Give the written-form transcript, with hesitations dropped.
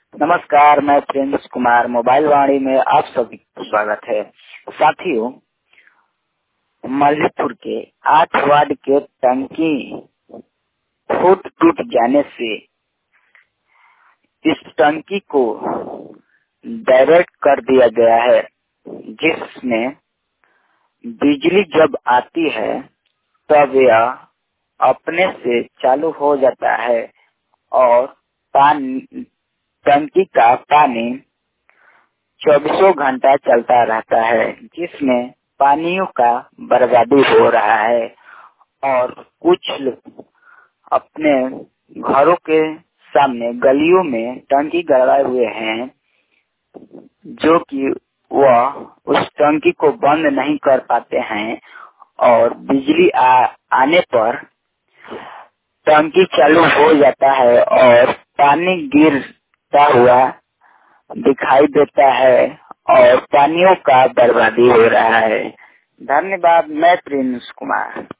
नमस्कार, मैं Prince Kumar mobile वाणी में आप सभी का स्वागत है। साथियों, मल्लीपुर के 8 वार्ड के टंकी फूट टूट जाने से इस टंकी को डायरेक्ट कर दिया गया है, जिसमें बिजली जब आती है तब यह अपने से चालू हो जाता है और टंकी का पानी 24 घंटा चलता रहता है, जिसमें पानियों का बर्बादी हो रहा है। और कुछ लोग अपने घरों के सामने गलियों में टंकी गड़ाए हुए हैं, जो कि वह उस टंकी को बंद नहीं कर पाते हैं और बिजली आने पर टंकी चालू हो जाता है और पानी गिरता हुआ दिखाई देता है और पानियों का बर्बादी हो रहा है। धन्यवाद। मैं प्रिंस कुमार।